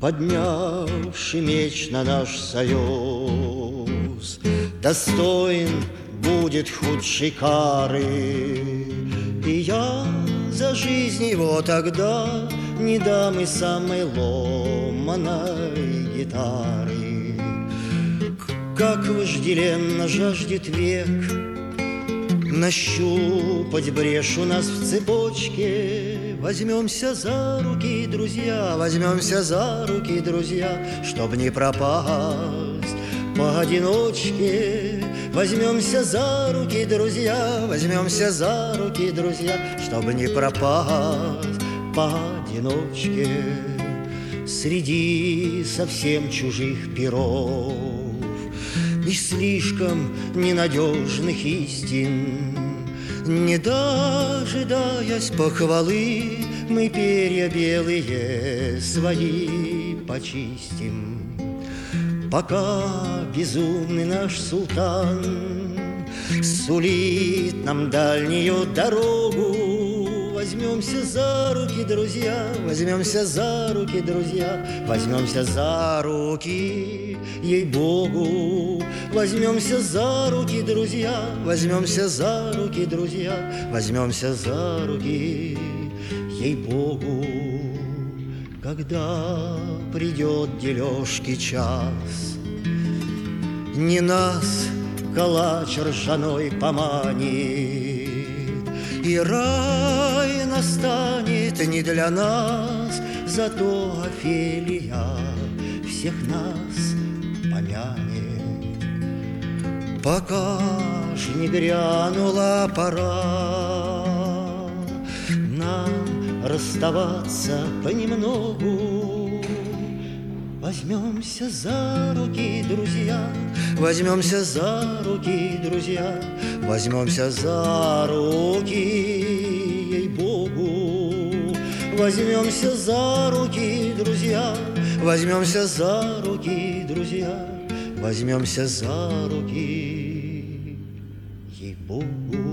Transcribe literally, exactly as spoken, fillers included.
поднявший меч на наш союз, достоин будет худшей кары. И я за жизнь его тогда не дам и самой ломаной гитары. Как вожделенно жаждет век нащупать брешь у нас в цепочке. Возьмемся за руки, друзья, возьмемся за руки, друзья, чтоб не пропасть поодиночке. Возьмемся за руки, друзья, возьмемся за руки, друзья, чтобы не пропасть поодиночке. Среди совсем чужих перов и слишком ненадежных истин, не дожидаясь похвалы, мы перья белые свои почистим. Пока безумный наш султан сулит нам дальнюю дорогу, возьмемся за руки, друзья, возьмемся за руки, друзья, возьмемся за руки, ей-богу. Возьмемся за руки, друзья, возьмемся за руки, друзья, возьмемся за руки, ей-богу. Когда придет дележки час, не нас калач ржаной поманит, и рай настанет не для нас, зато Офелия всех нас помянет. Пока ж не грянула пора нам расставаться понемногу, возьмемся за руки, друзья, возьмемся за руки, друзья, возьмемся за руки, ей-богу. Возьмемся за руки, друзья, возьмемся за руки, друзья, возьмемся за руки, ей-богу.